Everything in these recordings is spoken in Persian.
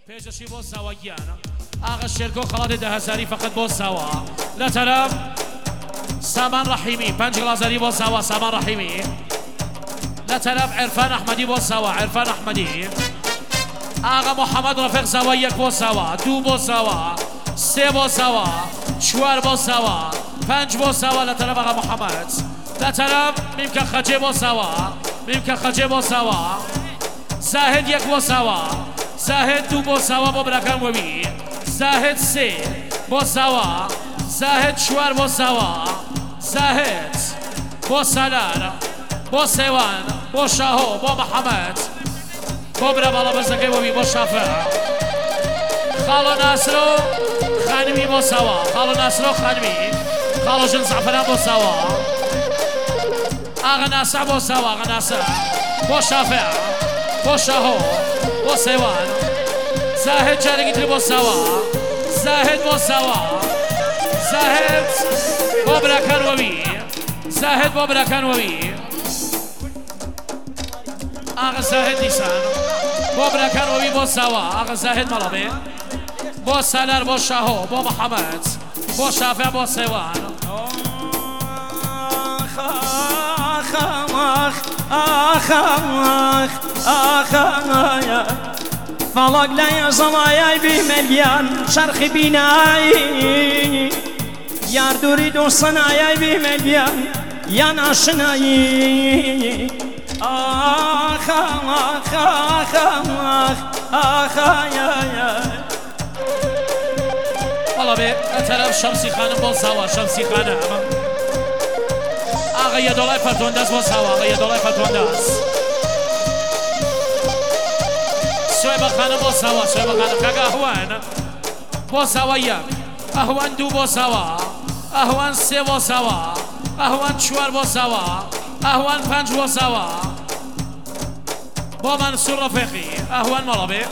پێشەشی بۆ ساواگیانە ئاغا شێرکۆ خەڵاتی 10,000 فقط بۆ ساوا لە تەرەف سامان ڕەحیمی 5 گڵازەری بۆ ساوا سامان ڕەحیمی لە تەرەف عێرفان ئەحمەدی بۆ ساوا عێرفان ئەحمەدی ئاغا محەممەد ڕەفیق ساوا 1 بۆ ساوا 2 بۆ ساوا 3 بۆ ساوا 4 بۆ ساوا 5 بۆ ساوا لە تەرەف ئاغا محەممەد لە تەرەف میمکە خەجێ بۆ ساوا میمکە خەجێ بۆ ساوا زاهد 1 بۆ ساوا زاهد 2 بۆ ساوا بۆ براکان وەوی زاهد 3 بۆ ساوا زاهد 4 بۆ ساوا زاهد بۆ سالار بۆ سێوان بۆ شاهۆ بۆ محەممەد بۆ برا باڵا بەرزەکەی وەوی بۆ شافە خاڵۆ ناسرۆ خانمی بۆ ساوا خاڵۆ ناسرۆ خانمی خاڵۆ ژن زعفەران بۆ ساوا ئاغا ناسع بۆ ساوا ئاغا ناسع بۆ شافە بۆ شاهۆ بۆ سێوان زاهد جارێکی تر بۆ ساوا زاهد بۆ ساوا زاهد بۆ براکان وەوی زاهد بۆ براکان وەوی ئاغا زاهد نیسان بۆ براکان وەوی بۆ ساوا ئاغا زاهد مەڵەبێ بۆ سالار بۆ شاهۆ بۆ محەممەد بۆ شافە بۆ سێوان فڵک لای زەڵایای بیمەلیان شەرخی بینایی یاردووری دۆسەنایای بیمەلیان یان ئاشنایی بەڵە بێ لە تەرەف شەمسی خانم بۆ ساوا شەمسی خانم ئاغا یەدۆڵای پەرتۆندەست بۆ ساوا ئاغا یەدۆڵای پەرتۆندەست سوێبە خانم بۆ ساوا سوێبە خانم کاکە ئەهوان بۆ ساوا 1 ئەهوان 2 بۆ ساوا ئەهوان 3 بۆ ساوا ئەهوان 4 بۆ ساوا ئەهوان 5 بۆ ساوا بۆ مەنسوور ڕەفیقی ئەهوان مەڵە بێ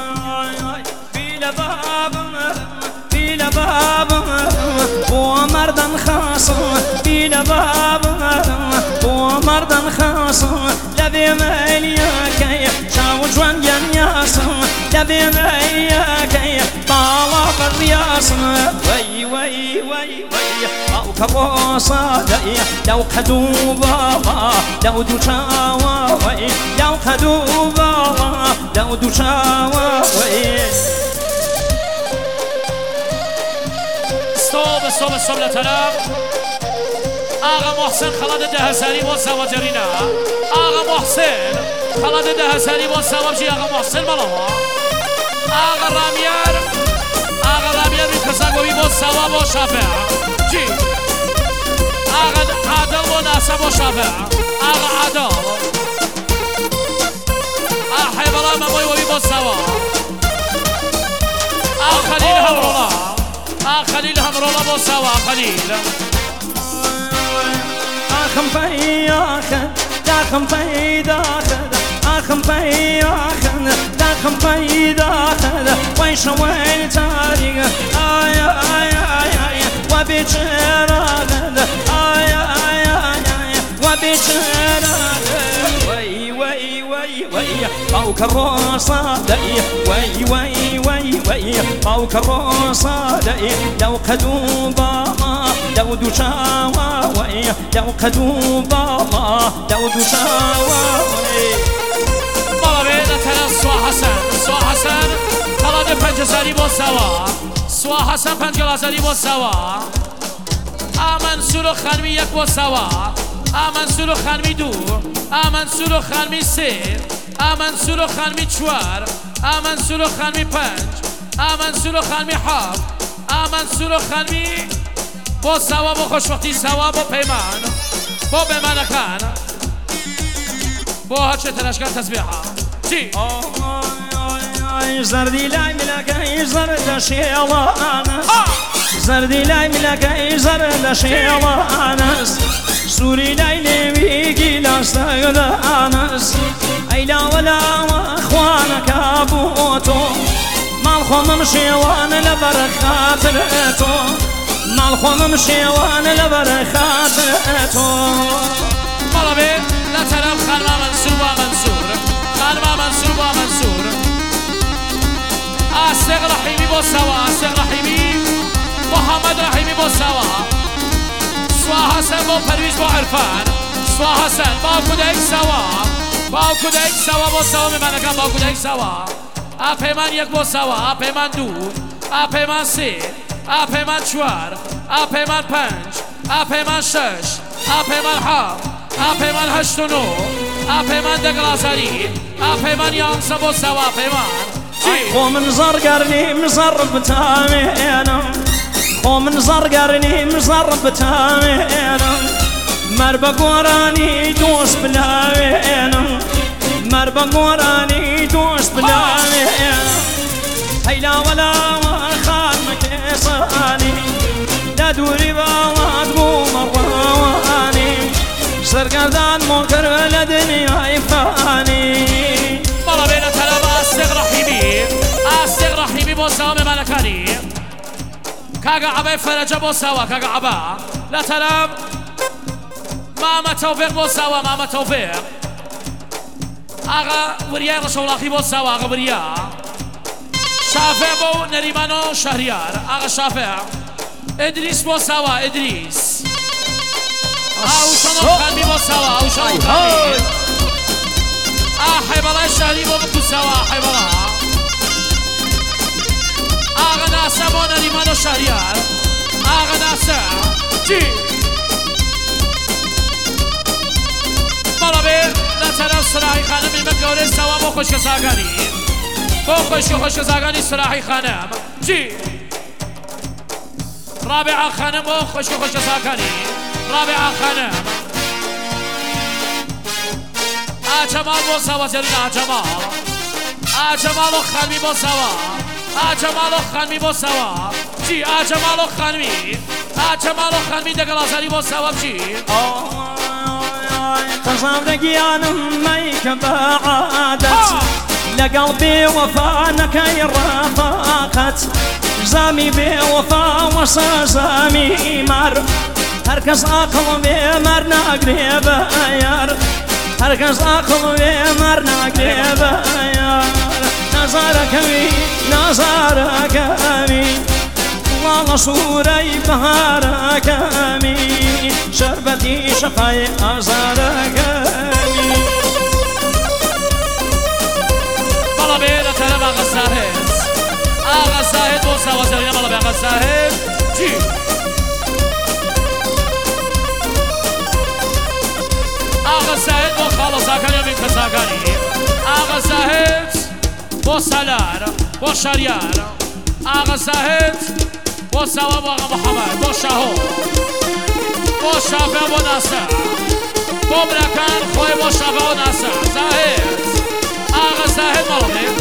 بيلا بابا ومرضا خاص بيلا بابا ومرضا خاص لبي ملياك شاو جوان ينياس لبي ملياك طالب الرياس وي وي وي وي او كروسا لو خدوا بابا لو دوشاوا وي لو خدوا بابا لو دوشاوا وي صوب لطرف آقا محسن خلاد 10,000 بۆ ساوا جەرینا آقا محسن خلاد 10,000 بۆ ساوا بژی آقا محسن مەڵەوە آقا رامیار میکەساگۆوی بۆ ساوا بۆ شافە جی آقا عادل بۆ ناسە بۆ شافە آقا عادل حیبەڵا مەمۆی وەوی بۆ ساوا آقا خەلیل هەمڕۆڵا خليل همرولا بو سوا خليل اخم في اخن داخم في داخل اخم في اخن داخم في داخل ويش وين تاريخ اي اي اي اي وبيشراغ اي اي اي وبيشراغ وي وي وي وي او كروسه وي وي وي وي او كروسه لو خدوا بابا لو دوشاوا وي لو خدوا بابا لو دوشاوا وي بابا بينا ترى سوا حسن خلاد 5,000 بۆ ساوا سوا حسن 5,000 بۆ ساوا ئامەنسوور و خانمی 1 بۆ ساوا ئامەنسوور و خانمی 2 ئامەنسوور و خانمی 3 ئامەنسوور و خانمی 4 ئامەنسوور و خانمی 5 ئامەنسوور و خانمی 7 ئامەنسوور و خانمی بۆ ساوا بۆ خۆشبەختی ساوا بۆ پەیمان بۆ بێمانەکان بۆ هەرچێ تەلاشکار تەسبیحە چی؟ زردی لای ملەکەی زەردە شێڵانەس زردی لای ملەکەی زەردە شێڵانەس سووری لای لێویگی لاستەگدانەس ئەی لاوەلاوە خوانەکە بۆ تۆ ماڵ خۆمم شێوانە لەبەر خاتر تۆ ماڵ خۆمم شێوانە لەبەر خاتر تۆ بەڵە بێ لە تەرەف خانما مەنسوور بۆ مەنسوور خانما مەنسوور بۆ مەنسوور رحیمی با سوا عاشق رحیمی محمد رحیمی با سوا سوا حسن با پرویز با عرفان سوا حسن با کدک سوا با کدک سوا با سوا میمنکم با کدک سوا اپه من یک با سوا اپه من دو اپه من سه اپه من چوار اپه من پنج اپه من شش اپه من هفت اپه من هشت و نو اپه من دگلازاری اپه من یانسه با سوا اپه من ومن زرقرني مزرب تامينا ومن زرقرني مزرب تامينا مربق وراني دوس بلاوينا مربق وراني دوس بلاوينا هيلا ولا خان مكيساني لا دوري باوات مو مرواني زرقردان منكر لدنيا يفاني مرة بين تلابا أستغ رحيمي بوسوا مملكاني كاقا عبا فرجة بوسوا كاقا عبا لا تلام ماما توفيق بوسوا ماما توفيق آغا وريا رسول الله بوسوا آغا وريا شافع بو نريمانو شهريار آغا شافع إدريس بوسوا إدريس أوشانو قلبي بوسوا أوشانو قلبي حيبلا الشهري بو سوا حيبلا آغا ناسا بو نريمانو شهريار آغا ناسا جي مرابير نتنم سراحي خانم المكوري سوا بو خوشك ساقاني بو خوشك ساقاني سراحي خانم جي رابعة خانم بو خوشك ساقاني رابعة خانم جمال با سوا زرنا جمال و خانمی با سوا جمال و خانمی با سوا چی جمال و خانمی دگلازاری با سوا چی تصابرقيانم ميك بعادت لقلبي وفانك رفاقت زامي بوفا وصازامي مر هركز اقل بمر نقريب يار هركز اقل بمر نقريب يار نظرك امين والله صوري بهارك امين شربتي شفاي ازارك امين بالا بينا تلم آغا ساهد موسى وزريا بالا بيغا ساهد جي آغا ساهد بو خالو ساكن يمين كساكني آغا ساهد بو سالار بو شريار آغا ساهد بو سوا بو آغا محمد بو شاهو بو شافع بو ناسا بو بركان خوي بو شافع بو ناسا زاهد آغا ساهد مالبي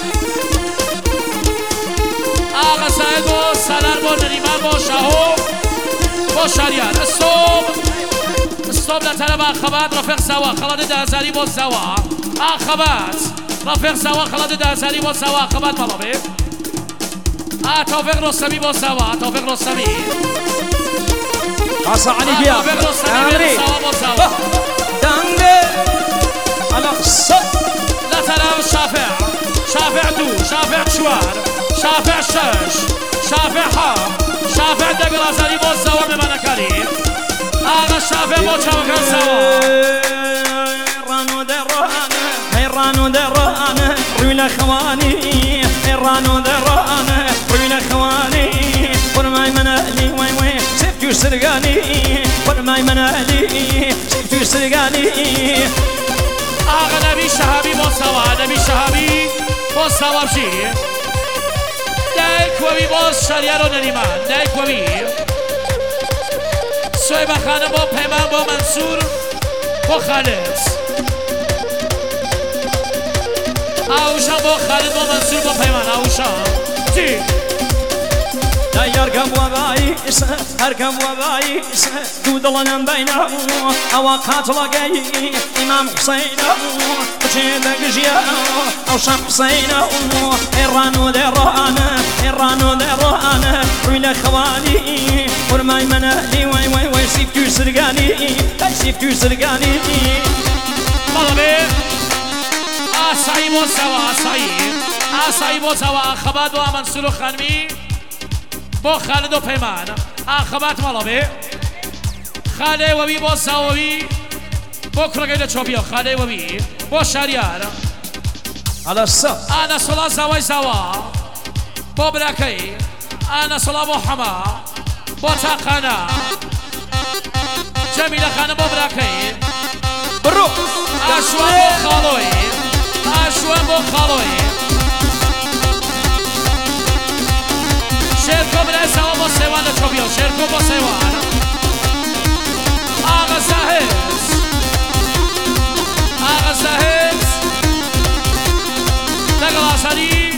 آغا ساهد بو سالار بو نريمان بو شاهو بو شريار الصوب لطلب آخبات رفق سوا خلاد دهزاری بو سوا آخبات رفق سوا خلاد دهزاری بو سوا آخبات مالبي توفيق رستمي بو سوا توفيق رستمي قاصة علي بيا توفيق رستمي بو سوا دانجي على الصوب لا تلام شافع دو شافع شوار شافع شش شافع حام شافع دقلازاري بو سوا ممنكاري آغا شافع بو چاوكان سوا رانو درانه رويل خواني رانو درانه رويل خواني ورماي منالي وي وي سيفتو سرقاني ورماي منالي سيفتو سرقاني آغا نبي شهابي بو سوا نبي شهابي بو سوا بشي دايك وبي بو شريار و نريمان دايك وبي سويبا خانم بو پیمان بو منصور بو خالد آوشان بو خالد بو منصور بو پیمان آوشان جي لا يركب وبايس هركب وبايس دودلنا بينه أوقات لقي إمام حسين وشيدك جيا أو شام حسين إيرانو درانه رويل خواني ورماي منالي وي وي وي سيفتو سرقاني طلبي صعيب وسوا صعيب ئاسایی بۆ چاوە ئاخەبات بۆ ئامەنسوور و خانمی بۆ خالد و پەیمان ئاخەبات مەڵە بێ خالێوەوی بۆ زاوەوی بۆ کوڕەکەی لە چۆبیەوە خالێوەوی بۆ شاریار على الصف ئانە سۆڵا زاوای زاوا بۆ براکەی ئانە سۆڵا بۆ حەما بۆ تاقانە جەمیلە خانە بۆ براکەی برو ئاشوان بۆ خاڵۆی ئاشوان بۆ خاڵۆی شێرکۆ برای زاوا بۆ سێوان لە چۆبیەوە شێرکۆ بۆ سێوان ئاغا زاهز ئاغا زاهز لەگەڵ ئاسانی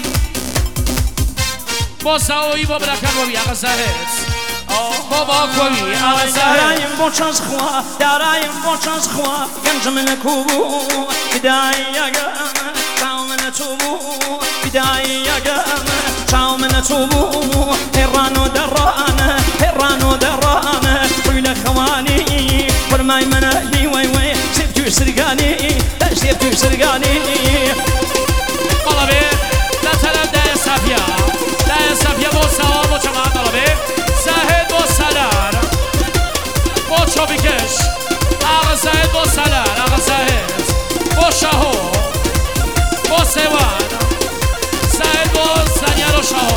بۆ زاوەوی بۆ براکانەوەوی ئاغا زاهز بۆ باوکۆوی ئاغا زاهز دارایم بۆ چەند خوا دارایم بۆ چەند خوا گەنجم لە کوبوو بدایەگەم چاو منە چوبوو بدایەگەم چاو منە چوبوو هێڕان و دەڕانە هێڕان و دەڕانە ڕووی لە خەوانی فەرمای منە وەی وەی سێب توی سرگانی سێب توی سرگانی بەڵە بێ لە تەرەف دایە سافیا دایە سافیا بۆ ساوا بۆ چەمان بەڵە بێ زاهد بۆ سالار بۆ چۆبیکەش ئاغا زاهد بۆ سالار ئاغا زاهد بۆ شاهۆ بۆ سێوان زاهد بۆ زانیار و شاهۆ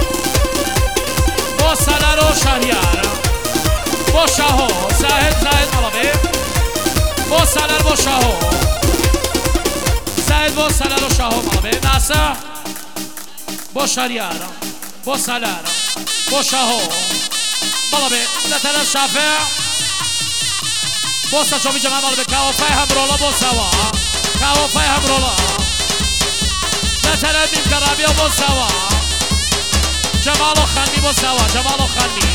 بۆ سالار و شاریار بۆ شاهۆ زاهد زاهد بەڵە بێ بۆ سالار بۆ شاهۆ زاهد بۆ سالار و شاهۆ بەڵە بێ ناسە بۆ شاریار بۆ سالار بۆ شاهۆ بەڵە بێ لە تەرەف شافع بۆ سەرچۆمی جەمان بەڵە بێ کاوەفای هەمرۆڵە بۆ ساوا کاوەفای هەمرۆڵە لە تەرەف نیمکەڕابیەوە بۆ ساوا جەماڵ و خانمی بۆ ساوا جەماڵ و خانمی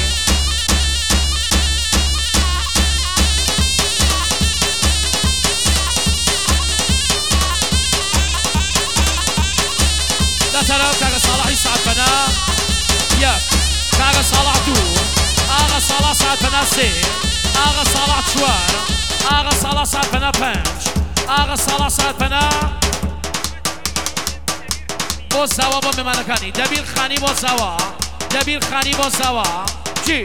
لە تەرەف کاگە ساڵحی ساعتپەنا یەک کاگە ساڵح دوو ئاغا ساڵح ساعتپەنا سێ ئاغا ساڵح چوار ئاغا ساڵح ساعتپەنا پەنج ئاغا ساڵح ساعتپەنا بۆ زاوا بۆ مێمانەکانی دەبیر خانی بۆ زاوا دەبیر خانی بۆ زاوا چی؟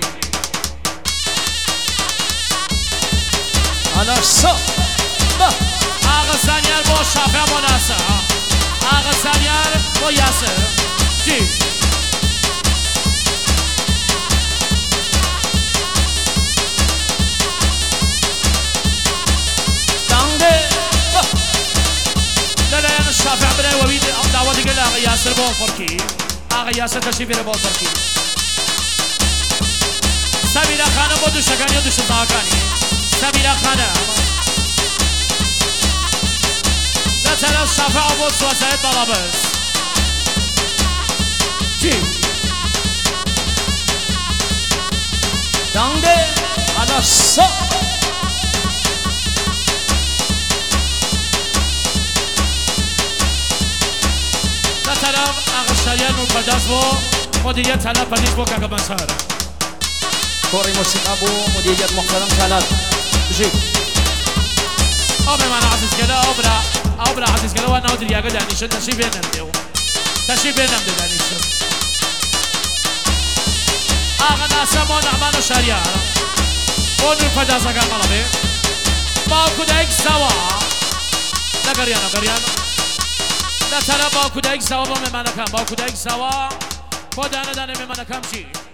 على الصف ئاغا زانیار بۆ شافع بۆ ناسە ئاغا زانیار بۆ یاسر چی؟ لەلایەن شافع برایەوەوی داوا دیگە لە ئاغا یاسر بۆ فەرکی ئاغا یاسر تەشریف بێرە بۆ فەرکی سەمیرە خانە بۆ دووشەکانی و دووشەزاوەکانی سەمیرە خانە لە تەرەف شافع بۆ سوازایەت بەڵابەس چی؟ دانگێ على الصف لە تەرەف ئاغا شاریان و پەرداز بۆ مدیریەت تەلات پەردیز بۆ کاکە بەنسار كوري موسيقى ابو مديرية محترم كانت جيب ئەو مێمانە عەزیزگەلە ئەو برا عەزیزگەلەوە ناو دریاگە دانیشن تەشریف بێ نەمدێ تەشریف بێ نەمدێ دانیشن ئاغا ناسە بۆ نەعمان و شاریار بۆ نور پەردازەکان بەڵە بێ باوکو دایک ساوا لە گەڕیانە لە تەرەف باوکو دایک ساوا بۆ مێمانەکان باوکو دایک ساوا بۆ دانەدانە مێمانەکان چی؟